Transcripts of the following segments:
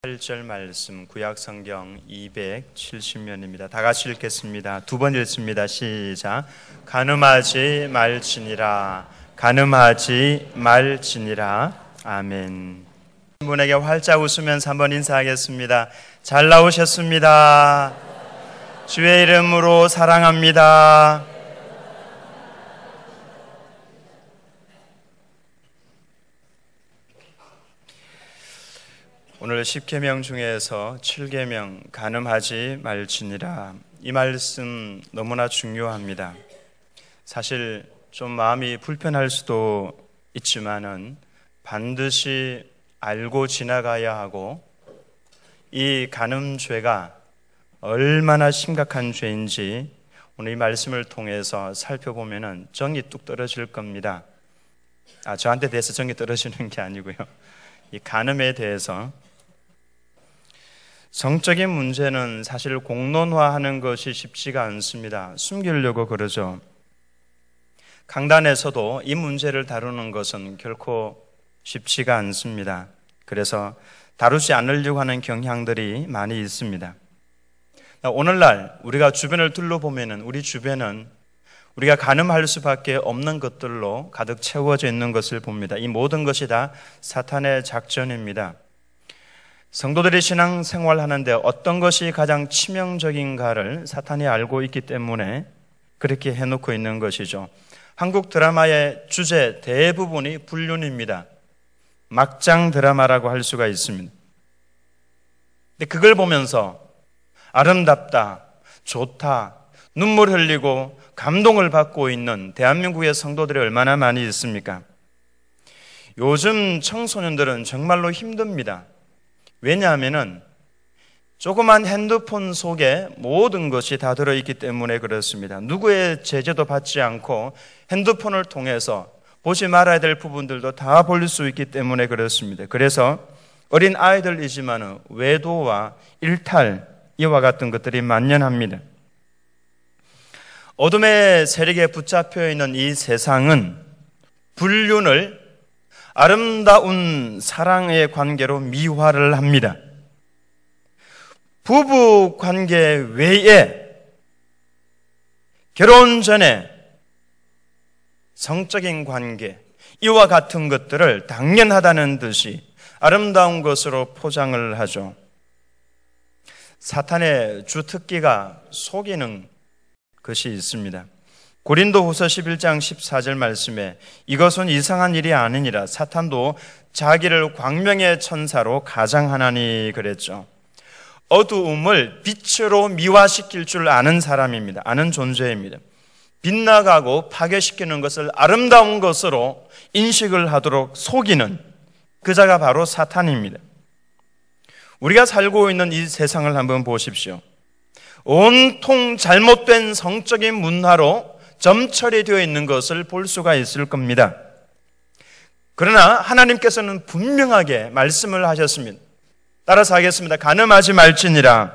8절 말씀 구약성경 270면입니다. 다 같이 읽겠습니다. 두 번 읽습니다. 시작. 간음하지 말지니라. 간음하지 말지니라. 아멘. 분에게 활짝 웃으면서 한번 인사하겠습니다. 잘 나오셨습니다. 주의 이름으로 사랑합니다. 오늘 10계명 중에서 7계명 간음하지 말지니라, 이 말씀 너무나 중요합니다. 사실 좀 마음이 불편할 수도 있지만은 반드시 알고 지나가야 하고, 이 간음죄가 얼마나 심각한 죄인지 오늘 이 말씀을 통해서 살펴보면은 정이 뚝 떨어질 겁니다. 저한테 대해서 정이 떨어지는 게 아니고요, 이 간음에 대해서. 성적인 문제는 사실 공론화하는 것이 쉽지가 않습니다. 숨기려고 그러죠. 강단에서도 이 문제를 다루는 것은 결코 쉽지가 않습니다. 그래서 다루지 않으려고 하는 경향들이 많이 있습니다. 오늘날 우리가 주변을 둘러보면 우리 주변은 우리가 간음할 수밖에 없는 것들로 가득 채워져 있는 것을 봅니다. 이 모든 것이 다 사탄의 작전입니다. 성도들이 신앙생활 하는데 어떤 것이 가장 치명적인가를 사탄이 알고 있기 때문에 그렇게 해놓고 있는 것이죠. 한국 드라마의 주제 대부분이 불륜입니다. 막장 드라마라고 할 수가 있습니다. 근데 그걸 보면서 아름답다, 좋다, 눈물 흘리고 감동을 받고 있는 대한민국의 성도들이 얼마나 많이 있습니까? 요즘 청소년들은 정말로 힘듭니다. 왜냐하면은 조그만 핸드폰 속에 모든 것이 다 들어있기 때문에 그렇습니다. 누구의 제재도 받지 않고 핸드폰을 통해서 보지 말아야 될 부분들도 다 볼 수 있기 때문에 그렇습니다. 그래서 어린 아이들이지만 외도와 일탈, 이와 같은 것들이 만연합니다. 어둠의 세력에 붙잡혀 있는 이 세상은 불륜을 아름다운 사랑의 관계로 미화를 합니다. 부부 관계 외에 결혼 전에 성적인 관계, 이와 같은 것들을 당연하다는 듯이 아름다운 것으로 포장을 하죠. 사탄의 주특기가 속이는 것이 있습니다. 고린도후서 11장 14절 말씀에 이것은 이상한 일이 아니니라, 사탄도 자기를 광명의 천사로 가장하나니 그랬죠. 어두움을 빛으로 미화시킬 줄 아는 사람입니다. 아는 존재입니다. 빗나가고 파괴시키는 것을 아름다운 것으로 인식을 하도록 속이는 그 자가 바로 사탄입니다. 우리가 살고 있는 이 세상을 한번 보십시오. 온통 잘못된 성적인 문화로 점철이 되어 있는 것을 볼 수가 있을 겁니다. 그러나 하나님께서는 분명하게 말씀을 하셨습니다. 따라서 하겠습니다. 간음하지 말지니라.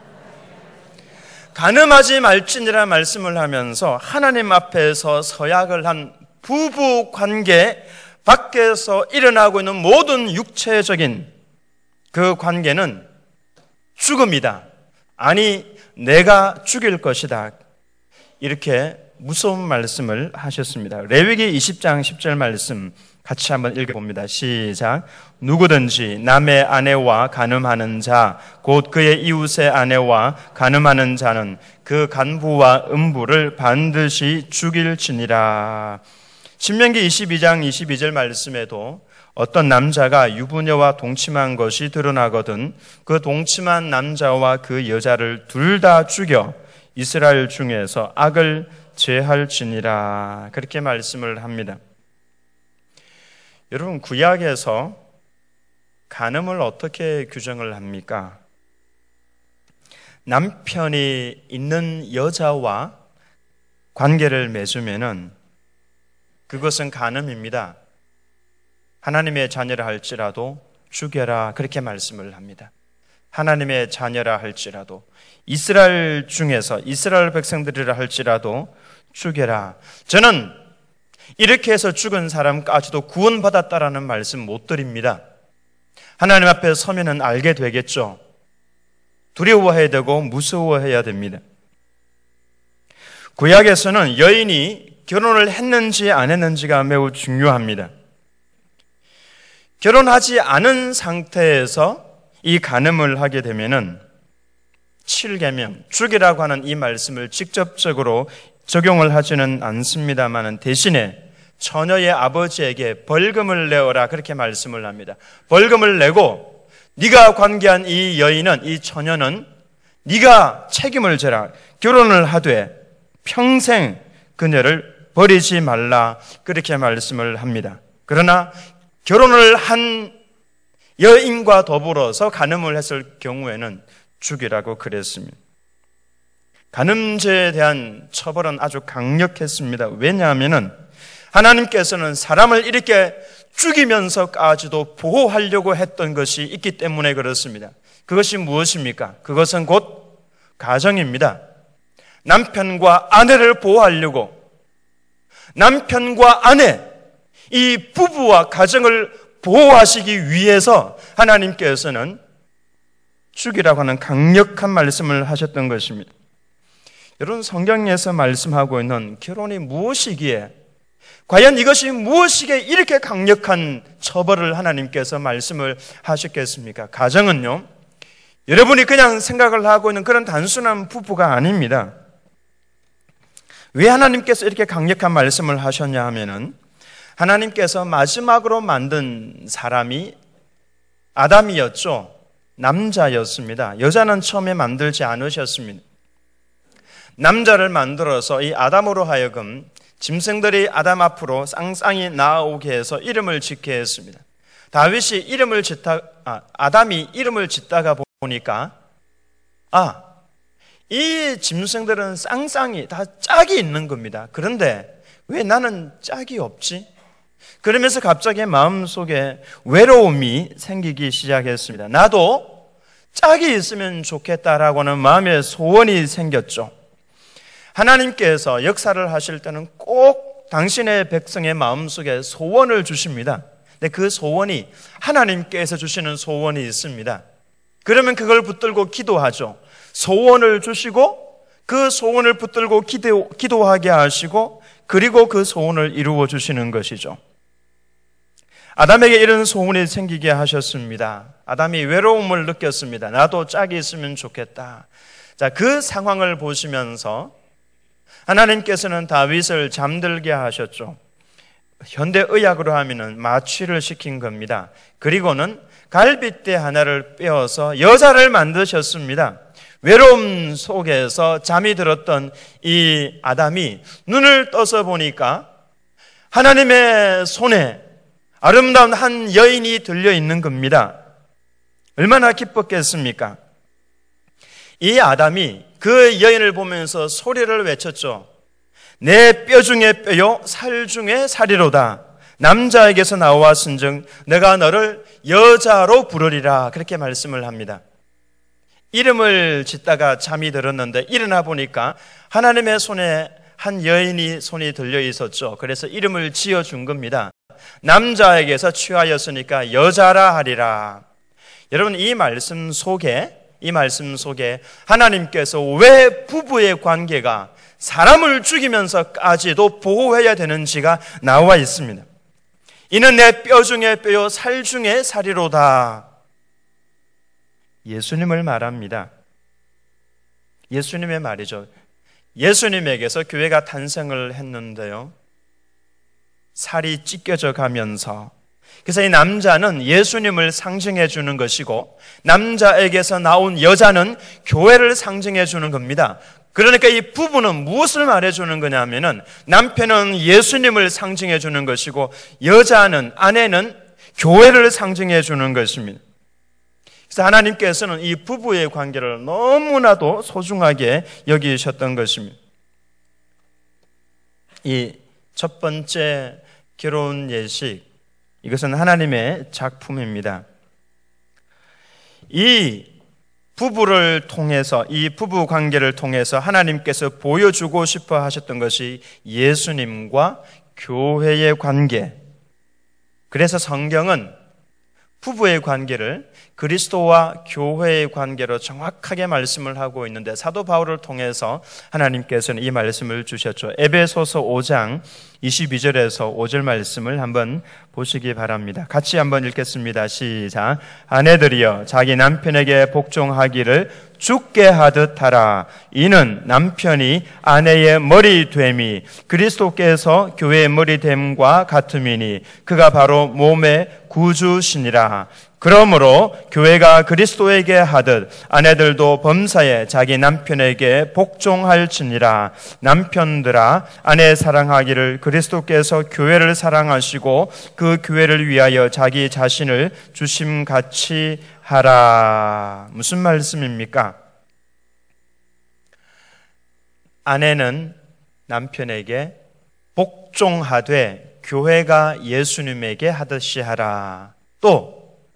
간음하지 말지니라 말씀을 하면서 하나님 앞에서 서약을 한 부부 관계 밖에서 일어나고 있는 모든 육체적인 그 관계는 죽음이다. 아니, 내가 죽일 것이다. 이렇게 무서운 말씀을 하셨습니다. 레위기 20장 10절 말씀 같이 한번 읽어봅니다. 시작. 누구든지 남의 아내와 간음하는 자, 곧 그의 이웃의 아내와 간음하는 자는 그 간부와 음부를 반드시 죽일지니라. 신명기 22장 22절 말씀에도 어떤 남자가 유부녀와 동침한 것이 드러나거든 그 동침한 남자와 그 여자를 둘 다 죽여 이스라엘 중에서 악을 제할지니라, 그렇게 말씀을 합니다. 여러분, 구약에서 간음을 어떻게 규정을 합니까? 남편이 있는 여자와 관계를 맺으면은 그것은 간음입니다. 하나님의 자녀라 할지라도 죽여라, 그렇게 말씀을 합니다. 하나님의 자녀라 할지라도, 이스라엘 중에서 이스라엘 백성들이라 할지라도 죽여라. 저는 이렇게 해서 죽은 사람까지도 구원받았다라는 말씀 못 드립니다. 하나님 앞에 서면은 알게 되겠죠. 두려워해야 되고 무서워해야 됩니다. 구약에서는 여인이 결혼을 했는지 안 했는지가 매우 중요합니다. 결혼하지 않은 상태에서 이 간음을 하게 되면은 7계명, 죽이라고 하는 이 말씀을 직접적으로 적용을 하지는 않습니다만 대신에 처녀의 아버지에게 벌금을 내어라 그렇게 말씀을 합니다. 벌금을 내고 네가 관계한 이 여인은, 이 처녀는 네가 책임을 져라. 결혼을 하되 평생 그녀를 버리지 말라 그렇게 말씀을 합니다. 그러나 결혼을 한 여인과 더불어서 간음을 했을 경우에는 죽이라고 그랬습니다. 간음죄에 대한 처벌은 아주 강력했습니다. 왜냐하면 하나님께서는 사람을 이렇게 죽이면서까지도 보호하려고 했던 것이 있기 때문에 그렇습니다. 그것이 무엇입니까? 그것은 곧 가정입니다. 남편과 아내를 보호하려고, 남편과 아내, 이 부부와 가정을 보호하시기 위해서 하나님께서는 죽이라고 하는 강력한 말씀을 하셨던 것입니다. 여러분, 성경에서 말씀하고 있는 결혼이 무엇이기에, 과연 이것이 무엇이기에 이렇게 강력한 처벌을 하나님께서 말씀을 하셨겠습니까? 가정은요, 여러분이 그냥 생각을 하고 있는 그런 단순한 부부가 아닙니다. 왜 하나님께서 이렇게 강력한 말씀을 하셨냐 하면은 하나님께서 마지막으로 만든 사람이 아담이었죠. 남자였습니다. 여자는 처음에 만들지 않으셨습니다. 남자를 만들어서 이 아담으로 하여금 짐승들이 아담 앞으로 쌍쌍이 나오게 해서 이름을 짓게 했습니다. 다윗이 아담이 이름을 짓다가 보니까 이 짐승들은 쌍쌍이 다 짝이 있는 겁니다. 그런데 왜 나는 짝이 없지? 그러면서 갑자기 마음속에 외로움이 생기기 시작했습니다. 나도 짝이 있으면 좋겠다라고 하는 마음의 소원이 생겼죠. 하나님께서 역사를 하실 때는 꼭 당신의 백성의 마음속에 소원을 주십니다. 근데 그 소원이 하나님께서 주시는 소원이 있습니다. 그러면 그걸 붙들고 기도하죠. 소원을 주시고 그 소원을 붙들고 기도하게 하시고 그리고 그 소원을 이루어 주시는 것이죠. 아담에게 이런 소원이 생기게 하셨습니다. 아담이 외로움을 느꼈습니다. 나도 짝이 있으면 좋겠다. 자, 그 상황을 보시면서 하나님께서는 다윗을 잠들게 하셨죠. 현대의학으로 하면은 마취를 시킨 겁니다. 그리고는 갈빗대 하나를 빼어서 여자를 만드셨습니다. 외로움 속에서 잠이 들었던 이 아담이 눈을 떠서 보니까 하나님의 손에 아름다운 한 여인이 들려 있는 겁니다. 얼마나 기뻤겠습니까? 이 아담이 그 여인을 보면서 소리를 외쳤죠. 내 뼈 중에 뼈요 살 중에 살이로다. 남자에게서 나왔은즉 내가 너를 여자로 부르리라. 그렇게 말씀을 합니다. 이름을 짓다가 잠이 들었는데 일어나 보니까 하나님의 손에 한 여인이 손이 들려 있었죠. 그래서 이름을 지어준 겁니다. 남자에게서 취하였으니까 여자라 하리라. 여러분, 이 말씀 속에 하나님께서 왜 부부의 관계가 사람을 죽이면서까지도 보호해야 되는지가 나와 있습니다. 이는 내 뼈 중에 뼈요 살 중에 살이로다. 예수님을 말합니다. 예수님의 말이죠. 예수님에게서 교회가 탄생을 했는데요, 살이 찢겨져 가면서, 그래서 이 남자는 예수님을 상징해 주는 것이고 남자에게서 나온 여자는 교회를 상징해 주는 겁니다. 그러니까 이 부부는 무엇을 말해주는 거냐면은 남편은 예수님을 상징해 주는 것이고 아내는 교회를 상징해 주는 것입니다. 그래서 하나님께서는 이 부부의 관계를 너무나도 소중하게 여기셨던 것입니다. 이 첫 번째 결혼 예식, 이것은 하나님의 작품입니다. 이 부부를 통해서, 이 부부 관계를 통해서 하나님께서 보여주고 싶어 하셨던 것이 예수님과 교회의 관계. 그래서 성경은 부부의 관계를 그리스도와 교회의 관계로 정확하게 말씀을 하고 있는데, 사도 바울을 통해서 하나님께서는 이 말씀을 주셨죠. 에베소서 5장 22절에서 5절 말씀을 한번 보시기 바랍니다. 같이 한번 읽겠습니다. 시작. 아내들이여 자기 남편에게 복종하기를 주께 하듯 하라. 이는 남편이 아내의 머리 됨이 그리스도께서 교회의 머리 됨과 같음이니 그가 바로 몸의 구주시니라. 그러므로 교회가 그리스도에게 하듯 아내들도 범사에 자기 남편에게 복종할지니라. 남편들아 아내 사랑하기를 그리스도께서 교회를 사랑하시고 그 교회를 위하여 자기 자신을 주심같이 하라. 무슨 말씀입니까? 아내는 남편에게 복종하되 교회가 예수님에게 하듯이 하라. 또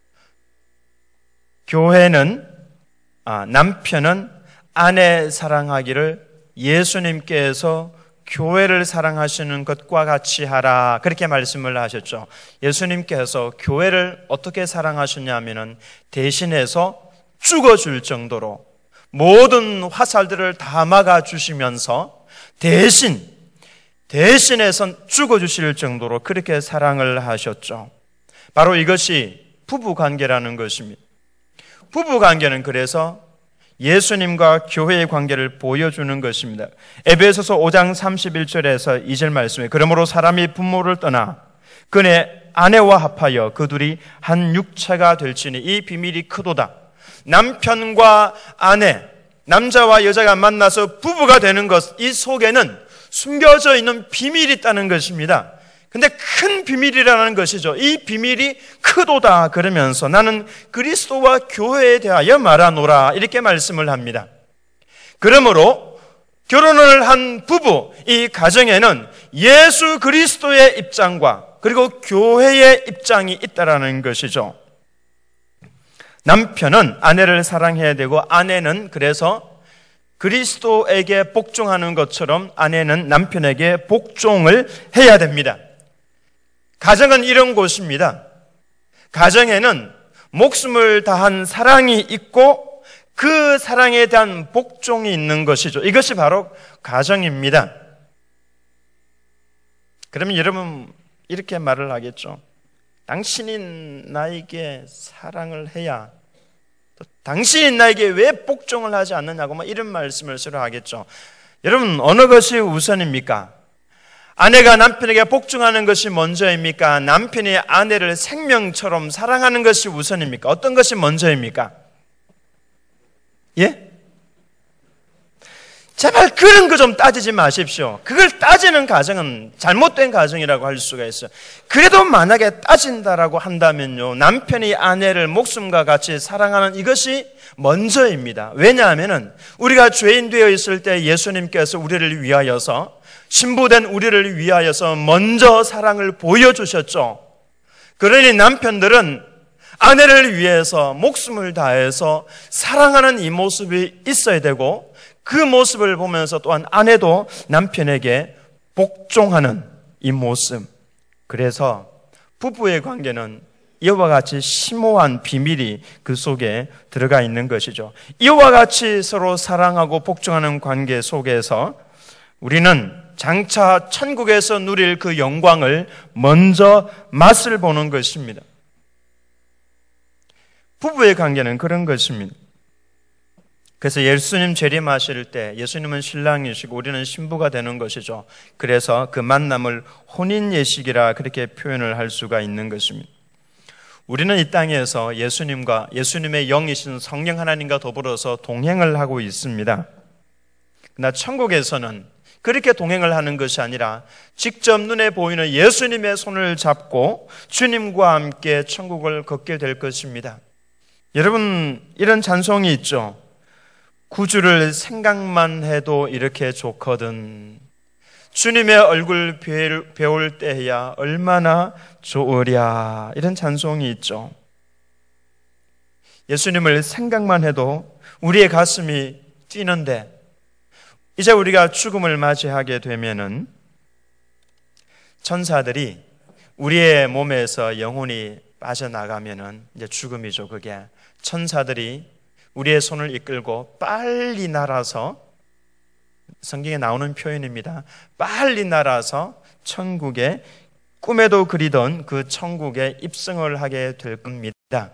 남편은 아내 사랑하기를 예수님께서 교회를 사랑하시는 것과 같이 하라. 그렇게 말씀을 하셨죠. 예수님께서 교회를 어떻게 사랑하셨냐면은 대신해서 죽어줄 정도로 모든 화살들을 다 막아주시면서 대신해서 죽어주실 정도로 그렇게 사랑을 하셨죠. 바로 이것이 부부관계라는 것입니다. 부부관계는 그래서 예수님과 교회의 관계를 보여주는 것입니다. 에베소서 5장 31절에서 2절 말씀에 그러므로 사람이 부모를 떠나 그네 아내와 합하여 그 둘이 한 육체가 될지니 이 비밀이 크도다. 남편과 아내, 남자와 여자가 만나서 부부가 되는 것, 이 속에는 숨겨져 있는 비밀이 있다는 것입니다. 근데 큰 비밀이라는 것이죠. 이 비밀이 크도다 그러면서 나는 그리스도와 교회에 대하여 말하노라 이렇게 말씀을 합니다. 그러므로 결혼을 한 부부, 이 가정에는 예수 그리스도의 입장과 그리고 교회의 입장이 있다라는 것이죠. 남편은 아내를 사랑해야 되고 아내는 그래서 그리스도에게 복종하는 것처럼 아내는 남편에게 복종을 해야 됩니다. 가정은 이런 곳입니다. 가정에는 목숨을 다한 사랑이 있고 그 사랑에 대한 복종이 있는 것이죠. 이것이 바로 가정입니다. 그러면 여러분 이렇게 말을 하겠죠. 당신이 나에게 사랑을 해야 또 당신이 나에게 왜 복종을 하지 않느냐고 이런 말씀을 서로 하겠죠. 여러분 어느 것이 우선입니까? 아내가 남편에게 복종하는 것이 먼저입니까? 남편이 아내를 생명처럼 사랑하는 것이 우선입니까? 어떤 것이 먼저입니까? 예? 제발 그런 거 좀 따지지 마십시오. 그걸 따지는 가정은 잘못된 가정이라고 할 수가 있어요. 그래도 만약에 따진다라고 한다면요, 남편이 아내를 목숨과 같이 사랑하는 이것이 먼저입니다. 왜냐하면 우리가 죄인 되어 있을 때 예수님께서 우리를 위하여서, 신부된 우리를 위하여서 먼저 사랑을 보여주셨죠. 그러니 남편들은 아내를 위해서 목숨을 다해서 사랑하는 이 모습이 있어야 되고, 그 모습을 보면서 또한 아내도 남편에게 복종하는 이 모습. 그래서 부부의 관계는 이와 같이 심오한 비밀이 그 속에 들어가 있는 것이죠. 이와 같이 서로 사랑하고 복종하는 관계 속에서 우리는 장차 천국에서 누릴 그 영광을 먼저 맛을 보는 것입니다. 부부의 관계는 그런 것입니다. 그래서 예수님 재림하실 때 예수님은 신랑이시고 우리는 신부가 되는 것이죠. 그래서 그 만남을 혼인 예식이라 그렇게 표현을 할 수가 있는 것입니다. 우리는 이 땅에서 예수님과 예수님의 영이신 성령 하나님과 더불어서 동행을 하고 있습니다. 그러나 천국에서는 그렇게 동행을 하는 것이 아니라 직접 눈에 보이는 예수님의 손을 잡고 주님과 함께 천국을 걷게 될 것입니다. 여러분, 이런 찬송이 있죠. 구주를 생각만 해도 이렇게 좋거든. 주님의 얼굴 배울 때야 얼마나 좋으랴. 이런 찬송이 있죠. 예수님을 생각만 해도 우리의 가슴이 뛰는데, 이제 우리가 죽음을 맞이하게 되면은 천사들이 우리의 몸에서 영혼이 빠져나가면은 이제 죽음이죠. 그게 천사들이 우리의 손을 이끌고 빨리 날아서, 성경에 나오는 표현입니다. 빨리 날아서 천국에, 꿈에도 그리던 그 천국에 입성을 하게 될 겁니다.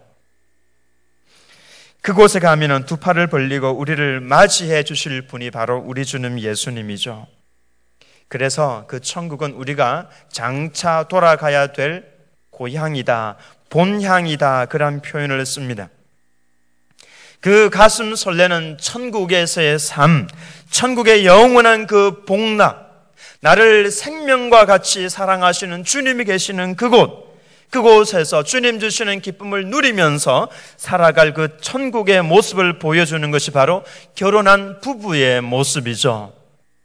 그곳에 가면은 두 팔을 벌리고 우리를 맞이해 주실 분이 바로 우리 주님 예수님이죠. 그래서 그 천국은 우리가 장차 돌아가야 될 고향이다, 본향이다, 그런 표현을 씁니다. 그 가슴 설레는 천국에서의 삶, 천국의 영원한 그 복락, 나를 생명과 같이 사랑하시는 주님이 계시는 그곳에서 주님 주시는 기쁨을 누리면서 살아갈 그 천국의 모습을 보여주는 것이 바로 결혼한 부부의 모습이죠.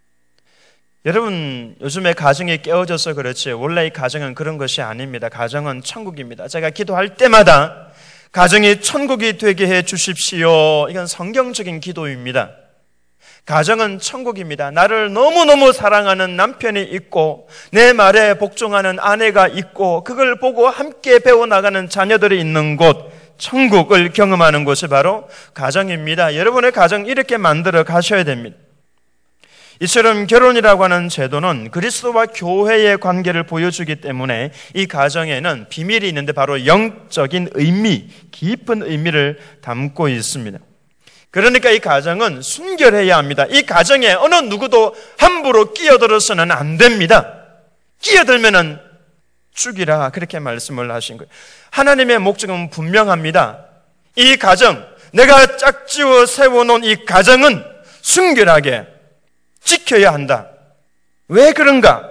여러분, 요즘에 가정이 깨어져서 그렇지 원래 이 가정은 그런 것이 아닙니다. 가정은 천국입니다. 제가 기도할 때마다 가정이 천국이 되게 해 주십시오. 이건 성경적인 기도입니다. 가정은 천국입니다. 나를 너무너무 사랑하는 남편이 있고 내 말에 복종하는 아내가 있고 그걸 보고 함께 배워나가는 자녀들이 있는 곳, 천국을 경험하는 곳이 바로 가정입니다. 여러분의 가정 이렇게 만들어 가셔야 됩니다. 이처럼 결혼이라고 하는 제도는 그리스도와 교회의 관계를 보여주기 때문에 이 가정에는 비밀이 있는데 바로 영적인 의미, 깊은 의미를 담고 있습니다. 그러니까 이 가정은 순결해야 합니다. 이 가정에 어느 누구도 함부로 끼어들어서는 안 됩니다. 끼어들면은 죽이라, 그렇게 말씀을 하신 거예요. 하나님의 목적은 분명합니다. 이 가정, 내가 짝지어 세워놓은 이 가정은 순결하게 지켜야 한다. 왜 그런가?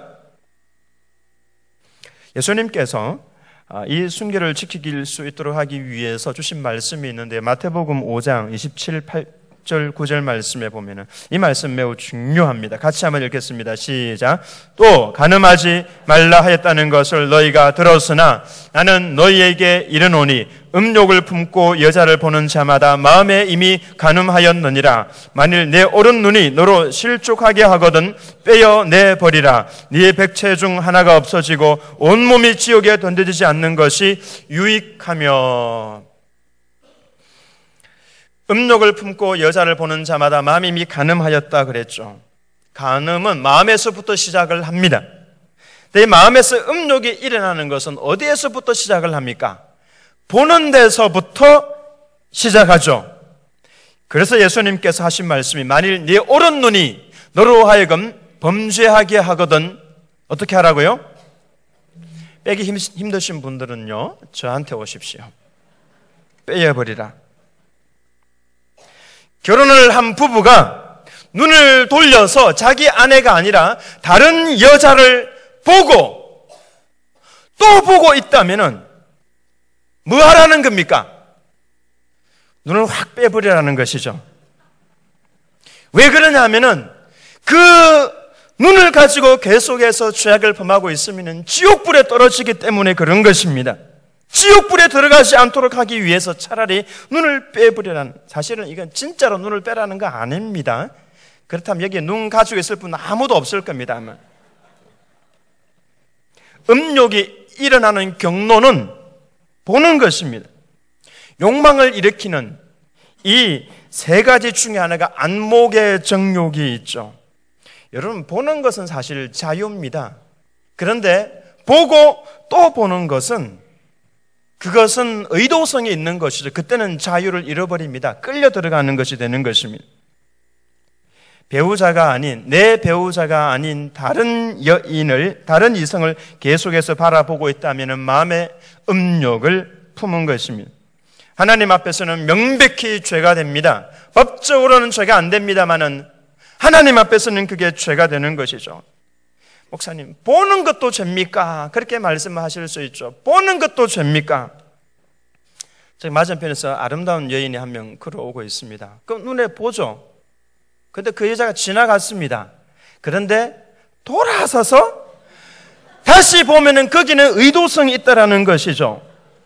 예수님께서 이 순결을 지킬 수 있도록 하기 위해서 주신 말씀이 있는데 마태복음 5장 27, 8절, 9절 말씀에 보면은 이 말씀 매우 중요합니다. 같이 한번 읽겠습니다. 시작. 또 간음하지 말라 하였다는 것을 너희가 들었으나 나는 너희에게 이르노니 음욕을 품고 여자를 보는 자마다 마음에 이미 간음하였느니라. 만일 내 오른 눈이 너로 실족하게 하거든 빼어내버리라. 네 백체 중 하나가 없어지고 온몸이 지옥에 던져지지 않는 것이 유익하며. 음욕을 품고 여자를 보는 자마다 마음이 이미 간음하였다 그랬죠. 간음은 마음에서부터 시작을 합니다. 내 마음에서 음욕이 일어나는 것은 어디에서부터 시작을 합니까? 보는 데서부터 시작하죠. 그래서 예수님께서 하신 말씀이 만일 네 오른 눈이 너로 하여금 범죄하게 하거든 어떻게 하라고요? 빼기 힘드신 분들은요, 저한테 오십시오. 빼어버리라. 결혼을 한 부부가 눈을 돌려서 자기 아내가 아니라 다른 여자를 보고 또 보고 있다면은 뭐 하라는 겁니까? 눈을 확 빼버리라는 것이죠. 왜 그러냐 하면은 그 눈을 가지고 계속해서 죄악을 범하고 있으면 지옥불에 떨어지기 때문에 그런 것입니다. 지옥불에 들어가지 않도록 하기 위해서 차라리 눈을 빼버리라는, 사실은 이건 진짜로 눈을 빼라는 거 아닙니다. 그렇다면 여기에 눈 가지고 있을 분 아무도 없을 겁니다. 아마. 음욕이 일어나는 경로는 보는 것입니다. 욕망을 일으키는 이 세 가지 중에 하나가 안목의 정욕이 있죠. 여러분, 보는 것은 사실 자유입니다. 그런데 보고 또 보는 것은, 그것은 의도성이 있는 것이죠. 그때는 자유를 잃어버립니다. 끌려 들어가는 것이 되는 것입니다. 배우자가 아닌, 내 배우자가 아닌 다른 여인을, 다른 이성을 계속해서 바라보고 있다면 마음의 음욕을 품은 것입니다. 하나님 앞에서는 명백히 죄가 됩니다. 법적으로는 죄가 안 됩니다만은 하나님 앞에서는 그게 죄가 되는 것이죠. 목사님, 보는 것도 죄입니까? 그렇게 말씀하실 수 있죠. 보는 것도 죄입니까? 저 맞은편에서 아름다운 여인이 한 명 걸어오고 있습니다. 그럼 눈에 보죠. 근데 그 여자가 지나갔습니다. 그런데 돌아서서 다시 보면은 거기는 의도성이 있다라는 것이죠.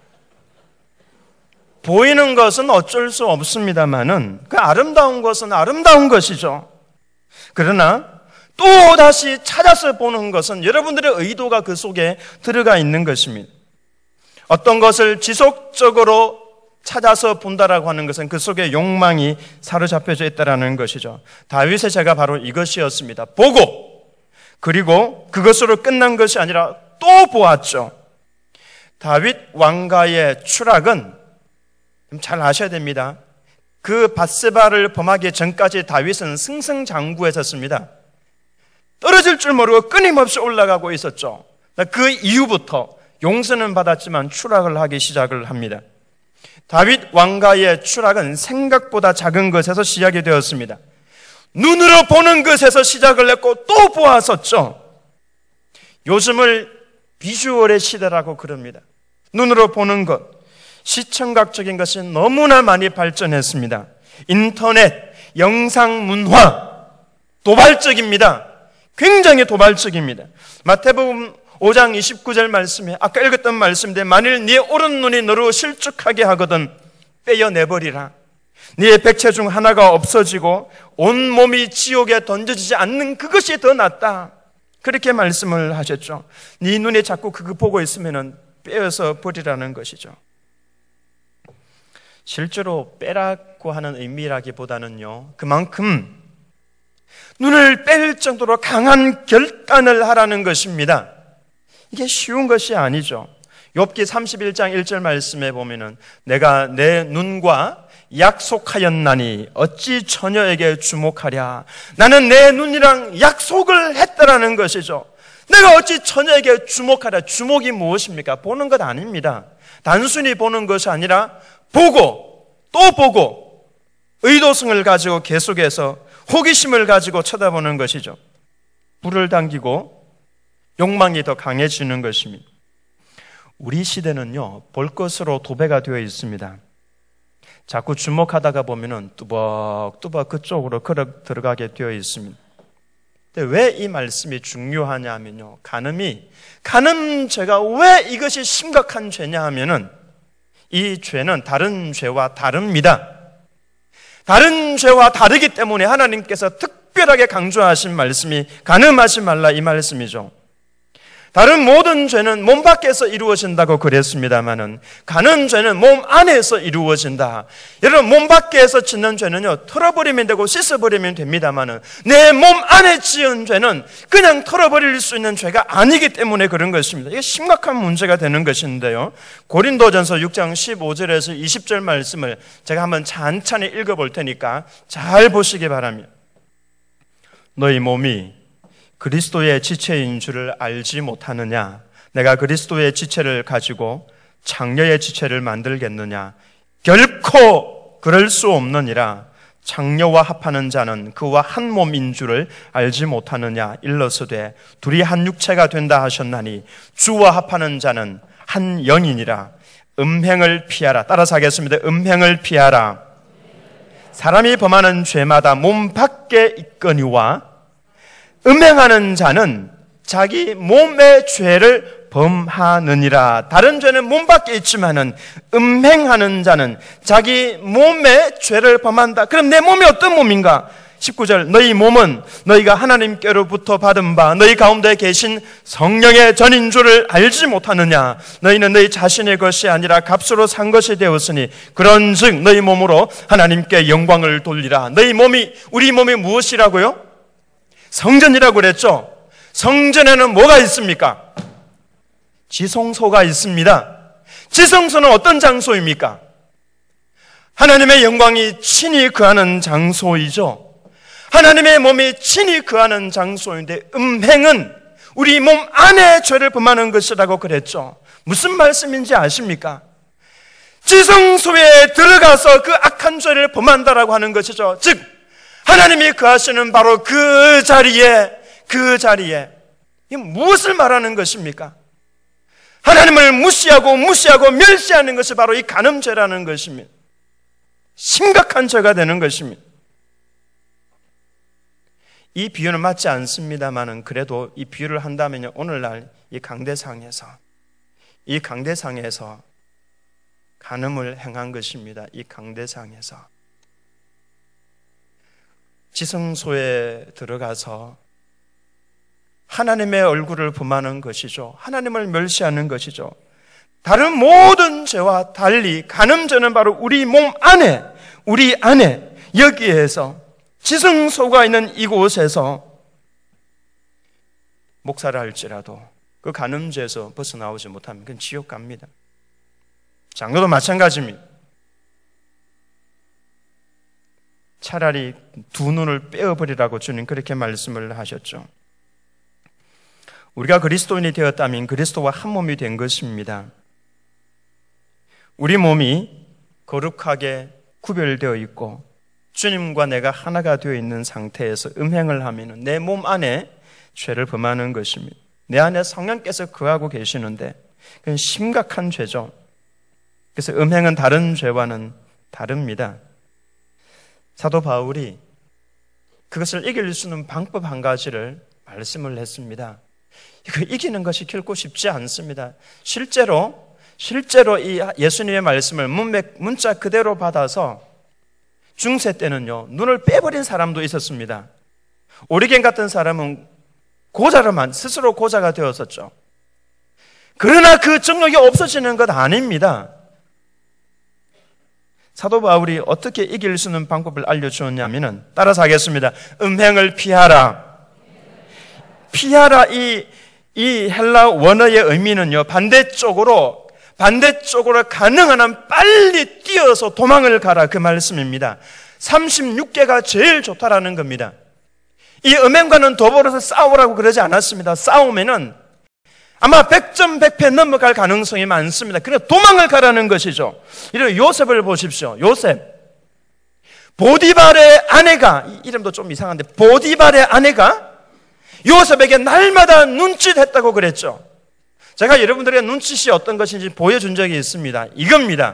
보이는 것은 어쩔 수 없습니다만은 그 아름다운 것은 아름다운 것이죠. 그러나 또 다시 찾아서 보는 것은 여러분들의 의도가 그 속에 들어가 있는 것입니다. 어떤 것을 지속적으로 찾아서 본다라고 하는 것은 그 속에 욕망이 사로잡혀져 있다라는 것이죠. 다윗의 죄가 바로 이것이었습니다. 보고, 그리고 그것으로 끝난 것이 아니라 또 보았죠. 다윗 왕가의 추락은 잘 아셔야 됩니다. 그 밧세바를 범하기 전까지 다윗은 승승장구했었습니다. 떨어질 줄 모르고 끊임없이 올라가고 있었죠. 그 이후부터 용서는 받았지만 추락을 하기 시작을 합니다. 다윗 왕가의 추락은 생각보다 작은 것에서 시작이 되었습니다. 눈으로 보는 것에서 시작을 했고 또 보았었죠. 요즘을 비주얼의 시대라고 그럽니다. 눈으로 보는 것, 시청각적인 것이 너무나 많이 발전했습니다. 인터넷, 영상 문화, 도발적입니다. 굉장히 도발적입니다. 마태복음 5장 29절 말씀에 아까 읽었던 말씀인데 만일 네 오른눈이 너로 실족하게 하거든 빼어내버리라. 네 백체 중 하나가 없어지고 온몸이 지옥에 던져지지 않는 그것이 더 낫다. 그렇게 말씀을 하셨죠. 네 눈에 자꾸 그거 보고 있으면 빼어서 버리라는 것이죠. 실제로 빼라고 하는 의미라기보다는요, 그만큼 눈을 뺄 정도로 강한 결단을 하라는 것입니다. 이게 쉬운 것이 아니죠. 욥기 31장 1절 말씀에 보면은 내가 내 눈과 약속하였나니 어찌 처녀에게 주목하랴. 나는 내 눈이랑 약속을 했다라는 것이죠. 내가 어찌 처녀에게 주목하랴. 주목이 무엇입니까? 보는 것 아닙니다. 단순히 보는 것이 아니라 보고 또 보고 의도성을 가지고 계속해서 호기심을 가지고 쳐다보는 것이죠. 불을 당기고 욕망이 더 강해지는 것입니다. 우리 시대는요, 볼 것으로 도배가 되어 있습니다. 자꾸 주목하다가 보면은 뚜벅뚜벅 그쪽으로 들어가게 되어 있습니다. 근데 왜 이 말씀이 중요하냐 하면요, 간음 죄가 왜 이것이 심각한 죄냐 하면은 이 죄는 다른 죄와 다릅니다. 다른 죄와 다르기 때문에 하나님께서 특별하게 강조하신 말씀이 간음하지 말라 이 말씀이죠. 다른 모든 죄는 몸 밖에서 이루어진다고 그랬습니다마는 간음 죄는 몸 안에서 이루어진다. 여러분, 몸 밖에서 짓는 죄는요, 털어버리면 되고 씻어버리면 됩니다마는 내 몸 안에 지은 죄는 그냥 털어버릴 수 있는 죄가 아니기 때문에 그런 것입니다. 이게 심각한 문제가 되는 것인데요, 고린도전서 6장 15절에서 20절 말씀을 제가 한번 찬찬히 읽어볼 테니까 잘 보시기 바랍니다. 너희 몸이 그리스도의 지체인 줄을 알지 못하느냐? 내가 그리스도의 지체를 가지고 장녀의 지체를 만들겠느냐? 결코 그럴 수 없느니라. 장녀와 합하는 자는 그와 한 몸인 줄을 알지 못하느냐? 일러서되 둘이 한 육체가 된다 하셨나니 주와 합하는 자는 한 영이니라. 음행을 피하라. 따라서 하겠습니다. 음행을 피하라. 사람이 범하는 죄마다 몸 밖에 있거니와 음행하는 자는 자기 몸의 죄를 범하느니라. 다른 죄는 몸 밖에 있지만은 음행하는 자는 자기 몸의 죄를 범한다. 그럼 내 몸이 어떤 몸인가? 19절 너희 몸은 너희가 하나님께로부터 받은 바 너희 가운데 계신 성령의 전인 줄을 알지 못하느냐? 너희는 너희 자신의 것이 아니라 값으로 산 것이 되었으니 그런즉 너희 몸으로 하나님께 영광을 돌리라. 우리 몸이 무엇이라고요? 성전이라고 그랬죠. 성전에는 뭐가 있습니까? 지성소가 있습니다. 지성소는 어떤 장소입니까? 하나님의 영광이 친히 거하는 장소이죠. 하나님의 몸이 친히 거하는 장소인데 음행은 우리 몸 안에 죄를 범하는 것이라고 그랬죠. 무슨 말씀인지 아십니까? 지성소에 들어가서 그 악한 죄를 범한다라고 하는 것이죠. 즉 하나님이 거하시는 바로 그 자리에 이 무엇을 말하는 것입니까? 하나님을 무시하고 멸시하는 것이 바로 이 간음죄라는 것입니다. 심각한 죄가 되는 것입니다. 이 비유는 맞지 않습니다만은 그래도 이 비유를 한다면요, 오늘날 이 강대상에서 간음을 행한 것입니다. 이 강대상에서 지성소에 들어가서 하나님의 얼굴을 범하는 것이죠. 하나님을 멸시하는 것이죠. 다른 모든 죄와 달리 간음죄는 바로 우리 몸 안에, 우리 안에 여기에서 지성소가 있는 이곳에서 목사를 할지라도 그 간음죄에서 벗어나오지 못하면 그건 지옥 갑니다. 장로도 마찬가지입니다. 차라리 두 눈을 빼어버리라고 주님 그렇게 말씀을 하셨죠. 우리가 그리스도인이 되었다면 그리스도와 한 몸이 된 것입니다. 우리 몸이 거룩하게 구별되어 있고 주님과 내가 하나가 되어 있는 상태에서 음행을 하면 내 몸 안에 죄를 범하는 것입니다. 내 안에 성령께서 거하고 계시는데 그건 심각한 죄죠. 그래서 음행은 다른 죄와는 다릅니다. 사도 바울이 그것을 이길 수 있는 방법 한 가지를 말씀을 했습니다. 이거 이기는 것이 결코 쉽지 않습니다. 실제로 이 예수님의 말씀을 문자 그대로 받아서 중세 때는요, 눈을 빼버린 사람도 있었습니다. 오리겐 같은 사람은 스스로 고자가 되었었죠. 그러나 그 정력이 없어지는 것 아닙니다. 사도 바울이 어떻게 이길 수 있는 방법을 알려주었냐면은, 따라서 하겠습니다. 음행을 피하라. 피하라, 이 헬라 원어의 의미는요, 반대쪽으로 가능한 한 빨리 뛰어서 도망을 가라, 그 말씀입니다. 36개가 제일 좋다라는 겁니다. 이 음행과는 더불어서 싸우라고 그러지 않았습니다. 싸우면은 아마 100점 100패 넘어갈 가능성이 많습니다. 그래서 도망을 가라는 것이죠. 이런 요셉을 보십시오. 요셉. 보디발의 아내가, 이름도 좀 이상한데, 보디발의 아내가 요셉에게 날마다 눈짓했다고 그랬죠. 제가 여러분들의 눈짓이 어떤 것인지 보여준 적이 있습니다. 이겁니다.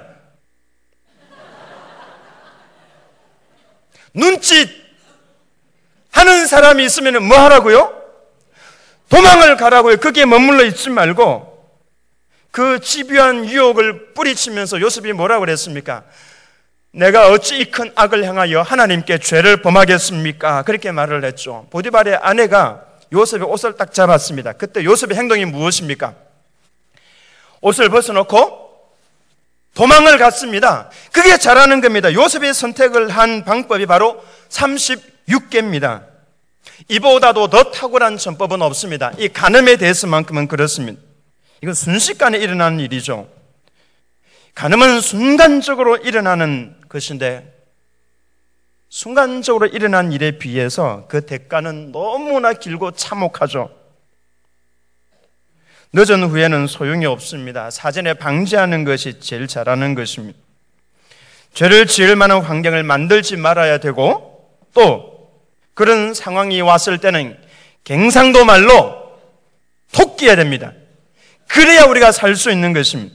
눈짓 하는 사람이 있으면 뭐 하라고요? 도망을 가라고요. 거기에 머물러 있지 말고 그 집요한 유혹을 뿌리치면서 요셉이 뭐라고 그랬습니까? 내가 어찌 이 큰 악을 행하여 하나님께 죄를 범하겠습니까? 그렇게 말을 했죠. 보디발의 아내가 요셉의 옷을 딱 잡았습니다. 그때 요셉의 행동이 무엇입니까? 옷을 벗어놓고 도망을 갔습니다. 그게 잘하는 겁니다. 요셉이 선택을 한 방법이 바로 36개입니다. 이보다도 더 탁월한 전법은 없습니다. 이 간음에 대해서만큼은 그렇습니다. 이건 순식간에 일어나는 일이죠. 간음은 순간적으로 일어나는 것인데 순간적으로 일어난 일에 비해서 그 대가는 너무나 길고 참혹하죠. 늦은 후에는 소용이 없습니다. 사전에 방지하는 것이 제일 잘하는 것입니다. 죄를 지을 만한 환경을 만들지 말아야 되고 또 그런 상황이 왔을 때는 갱상도 말로 토끼야 됩니다. 그래야 우리가 살 수 있는 것입니다.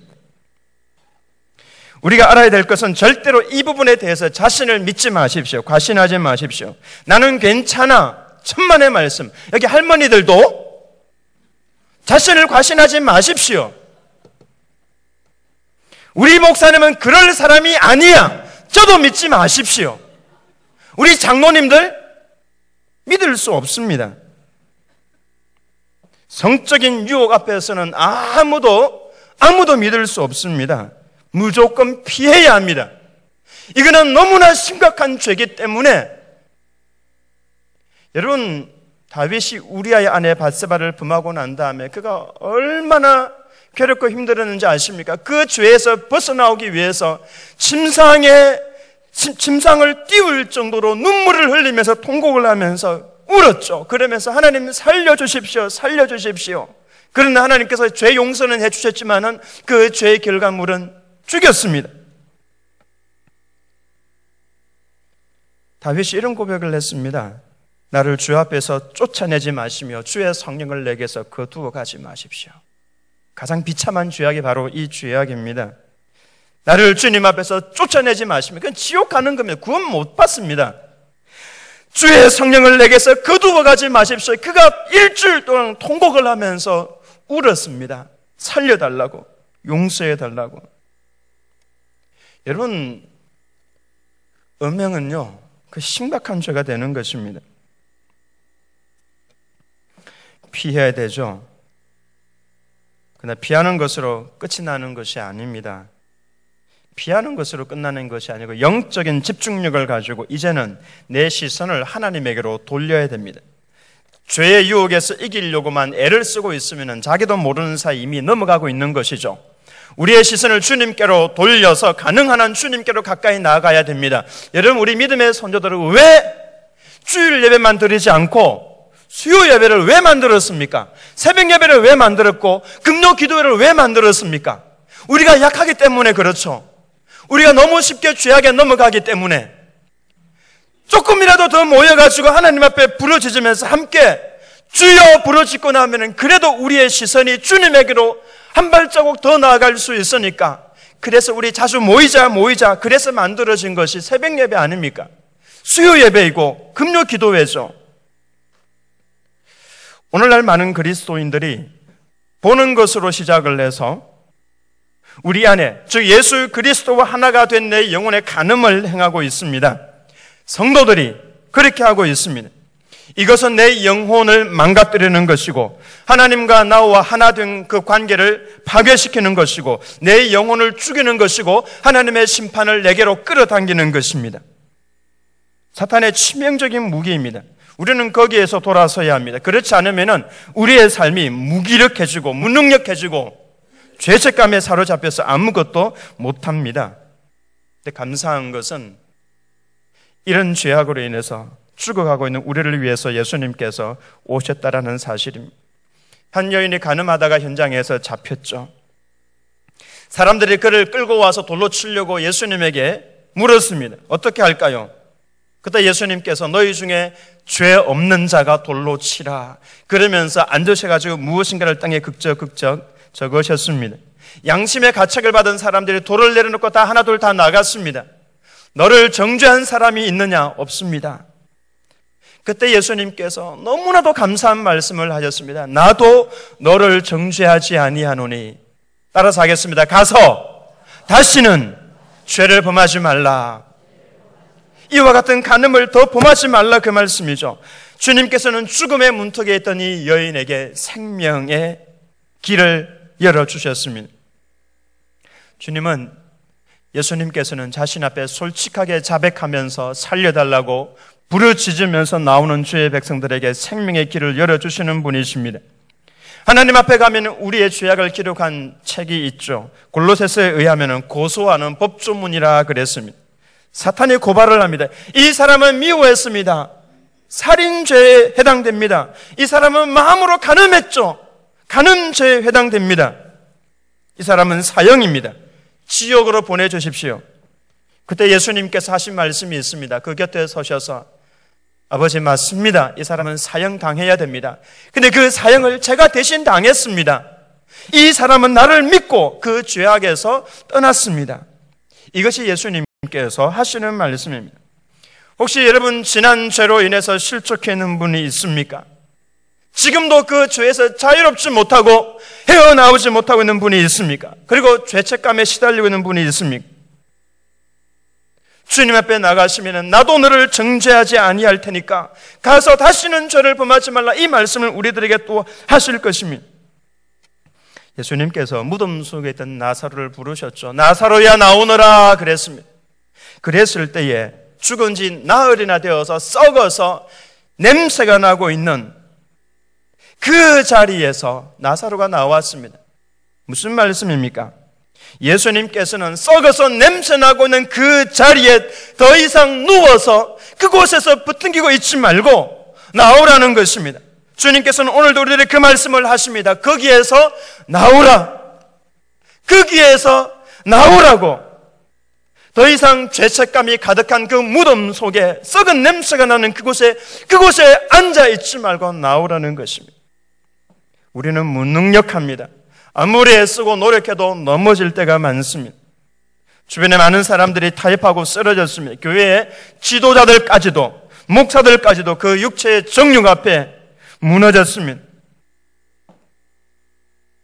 우리가 알아야 될 것은 절대로 이 부분에 대해서 자신을 믿지 마십시오. 과신하지 마십시오. 나는 괜찮아. 천만의 말씀. 여기 할머니들도 자신을 과신하지 마십시오. 우리 목사님은 그럴 사람이 아니야. 저도 믿지 마십시오. 우리 장로님들 믿을 수 없습니다. 성적인 유혹 앞에서는 아무도 믿을 수 없습니다. 무조건 피해야 합니다. 이거는 너무나 심각한 죄이기 때문에 여러분, 다윗이 우리아의 아내 밧세바를 범하고 난 다음에 그가 얼마나 괴롭고 힘들었는지 아십니까? 그 죄에서 벗어나오기 위해서 침상을 띄울 정도로 눈물을 흘리면서 통곡을 하면서 울었죠. 그러면서 하나님 살려주십시오. 그러나 하나님께서 죄 용서는 해주셨지만은 그 죄의 결과물은 죽였습니다. 다윗이 이런 고백을 했습니다. 나를 주 앞에서 쫓아내지 마시며 주의 성령을 내게서 거두어 가지 마십시오. 가장 비참한 죄악이 바로 이 죄악입니다. 나를 주님 앞에서 쫓아내지 마시면 그건 지옥 가는 겁니다. 구원 못 받습니다. 주의 성령을 내게서 거두어 가지 마십시오. 그가 일주일 동안 통곡을 하면서 울었습니다. 살려달라고, 용서해달라고. 여러분, 음행은요, 그 심각한 죄가 되는 것입니다. 피해야 되죠. 그러나 피하는 것으로 끝이 나는 것이 아닙니다. 피하는 것으로 끝나는 것이 아니고 영적인 집중력을 가지고 이제는 내 시선을 하나님에게로 돌려야 됩니다. 죄의 유혹에서 이기려고만 애를 쓰고 있으면 자기도 모르는 사이 이미 넘어가고 있는 것이죠. 우리의 시선을 주님께로 돌려서 가능한 한 주님께로 가까이 나아가야 됩니다. 여러분, 우리 믿음의 선조들은 왜 주일 예배만 드리지 않고 수요 예배를 왜 만들었습니까? 새벽 예배를 왜 만들었고 금요 기도회를 왜 만들었습니까? 우리가 약하기 때문에 그렇죠. 우리가 너무 쉽게 죄악에 넘어가기 때문에 조금이라도 더 모여가지고 하나님 앞에 부르짖으면서 함께 주여 부르짖고 나면은 그래도 우리의 시선이 주님에게로 한 발자국 더 나아갈 수 있으니까, 그래서 우리 자주 모이자 그래서 만들어진 것이 새벽 예배 아닙니까? 수요 예배이고 금요 기도회죠. 오늘날 많은 그리스도인들이 보는 것으로 시작을 해서 우리 안에, 즉 예수 그리스도와 하나가 된 내 영혼의 간음을 행하고 있습니다. 성도들이 그렇게 하고 있습니다. 이것은 내 영혼을 망가뜨리는 것이고 하나님과 나와 하나 된 그 관계를 파괴시키는 것이고 내 영혼을 죽이는 것이고 하나님의 심판을 내게로 끌어당기는 것입니다. 사탄의 치명적인 무기입니다. 우리는 거기에서 돌아서야 합니다. 그렇지 않으면 우리의 삶이 무기력해지고 무능력해지고 죄책감에 사로잡혀서 아무것도 못합니다. 근데 감사한 것은 이런 죄악으로 인해서 죽어가고 있는 우리를 위해서 예수님께서 오셨다라는 사실입니다. 한 여인이 간음하다가 현장에서 잡혔죠. 사람들이 그를 끌고 와서 돌로 치려고 예수님에게 물었습니다. 어떻게 할까요? 그때 예수님께서 너희 중에 죄 없는 자가 돌로 치라 그러면서 앉으셔가지고 무엇인가를 땅에 극적극적 적으셨습니다. 양심의 가책을 받은 사람들이 돌을 내려놓고 다 하나둘 다 나갔습니다. 너를 정죄한 사람이 있느냐? 없습니다. 그때 예수님께서 너무나도 감사한 말씀을 하셨습니다. 나도 너를 정죄하지 아니하노니, 따라서 하겠습니다. 가서 다시는 죄를 범하지 말라. 이와 같은 간음을 더 범하지 말라, 그 말씀이죠. 주님께서는 죽음의 문턱에 있던 이 여인에게 생명의 길을 열어주셨습니다. 예수님께서는 자신 앞에 솔직하게 자백하면서 살려달라고 부르짖으면서 나오는 주의 백성들에게 생명의 길을 열어주시는 분이십니다. 하나님 앞에 가면 우리의 죄악을 기록한 책이 있죠. 골로새서에 의하면 고소하는 법조문이라 그랬습니다. 사탄이 고발을 합니다. 이 사람은 미워했습니다. 살인죄에 해당됩니다. 이 사람은 마음으로 간음했죠. 간음죄에 해당됩니다. 이 사람은 사형입니다. 지옥으로 보내주십시오. 그때 예수님께서 하신 말씀이 있습니다. 그 곁에 서셔서 아버지 맞습니다. 이 사람은 사형 당해야 됩니다. 근데 그 사형을 제가 대신 당했습니다. 이 사람은 나를 믿고 그 죄악에서 떠났습니다. 이것이 예수님께서 하시는 말씀입니다. 혹시 여러분 지난 죄로 인해서 실족해 있는 분이 있습니까? 지금도 그 죄에서 자유롭지 못하고 헤어나오지 못하고 있는 분이 있습니까? 그리고 죄책감에 시달리고 있는 분이 있습니까? 주님 앞에 나가시면 나도 너를 정죄하지 아니할 테니까 가서 다시는 죄를 범하지 말라, 이 말씀을 우리들에게 또 하실 것입니다. 예수님께서 무덤 속에 있던 나사로를 부르셨죠. 나사로야 나오너라 그랬습니다. 그랬을 때에 죽은 지 나흘이나 되어서 썩어서 냄새가 나고 있는 그 자리에서 나사로가 나왔습니다. 무슨 말씀입니까? 예수님께서는 썩어서 냄새나고 있는 그 자리에 더 이상 누워서 그곳에서 부둥키고 있지 말고 나오라는 것입니다. 주님께서는 오늘도 우리들에게 그 말씀을 하십니다. 거기에서 나오라. 거기에서 나오라고. 더 이상 죄책감이 가득한 그 무덤 속에 썩은 냄새가 나는 그곳에 앉아 있지 말고 나오라는 것입니다. 우리는 무능력합니다. 아무리 애쓰고 노력해도 넘어질 때가 많습니다. 주변에 많은 사람들이 타협하고 쓰러졌습니다. 교회의 지도자들까지도, 목사들까지도 그 육체의 정욕 앞에 무너졌습니다.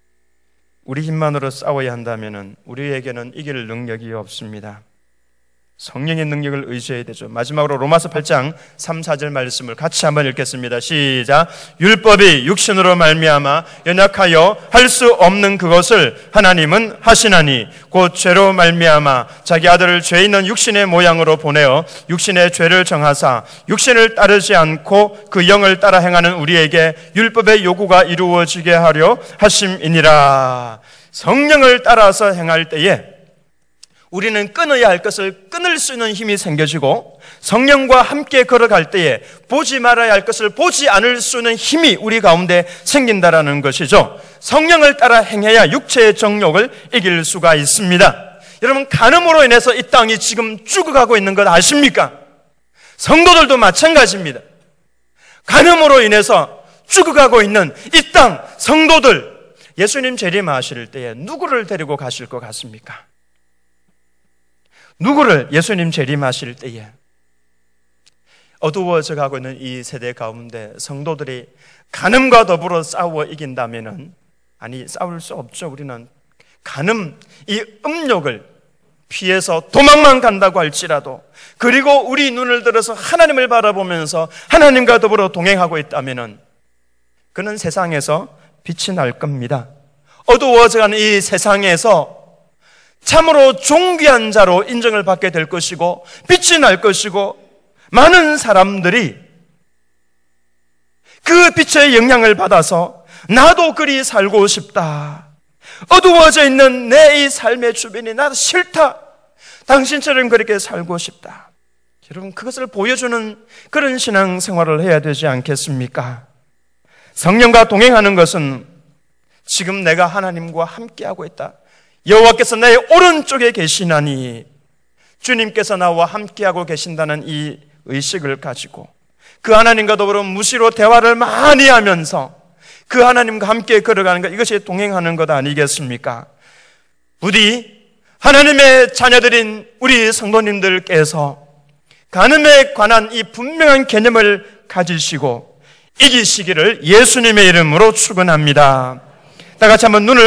우리 힘만으로 싸워야 한다면 우리에게는 이길 능력이 없습니다. 성령의 능력을 의지해야 되죠. 마지막으로 로마서 8장 3, 4절 말씀을 같이 한번 읽겠습니다. 시작. 율법이 육신으로 말미암아 연약하여 할 수 없는 그것을 하나님은 하시나니 곧 죄로 말미암아 자기 아들을 죄 있는 육신의 모양으로 보내어 육신의 죄를 정하사 육신을 따르지 않고 그 영을 따라 행하는 우리에게 율법의 요구가 이루어지게 하려 하심이니라. 성령을 따라서 행할 때에 우리는 끊어야 할 것을 끊을 수 있는 힘이 생겨지고, 성령과 함께 걸어갈 때에 보지 말아야 할 것을 보지 않을 수 있는 힘이 우리 가운데 생긴다라는 것이죠. 성령을 따라 행해야 육체의 정욕을 이길 수가 있습니다. 여러분, 간음으로 인해서 이 땅이 지금 죽어가고 있는 것 아십니까? 성도들도 마찬가지입니다. 간음으로 인해서 죽어가고 있는 이 땅 성도들, 예수님 재림하실 때에 누구를 데리고 가실 것 같습니까? 누구를 예수님 재림하실 때에 어두워져 가고 있는 이 세대 가운데 성도들이 간음과 더불어 싸워 이긴다면은, 아니, 싸울 수 없죠. 우리는 간음, 이 음욕을 피해서 도망만 간다고 할지라도, 그리고 우리 눈을 들어서 하나님을 바라보면서 하나님과 더불어 동행하고 있다면은 그는 세상에서 빛이 날 겁니다. 어두워져 가는 이 세상에서 참으로 존귀한 자로 인정을 받게 될 것이고 빛이 날 것이고, 많은 사람들이 그 빛의 영향을 받아서 나도 그리 살고 싶다, 어두워져 있는 내 이 삶의 주변이 나도 싫다, 당신처럼 그렇게 살고 싶다, 여러분, 그것을 보여주는 그런 신앙생활을 해야 되지 않겠습니까? 성령과 동행하는 것은 지금 내가 하나님과 함께하고 있다, 여호와께서 내 오른쪽에 계시나니 주님께서 나와 함께하고 계신다는 이 의식을 가지고 그 하나님과 더불어 무시로 대화를 많이 하면서 그 하나님과 함께 걸어가는 것, 이것이 동행하는 것 아니겠습니까? 부디 하나님의 자녀들인 우리 성도님들께서 간음에 관한 이 분명한 개념을 가지시고 이기시기를 예수님의 이름으로 축원합니다. 다 같이 한번 눈을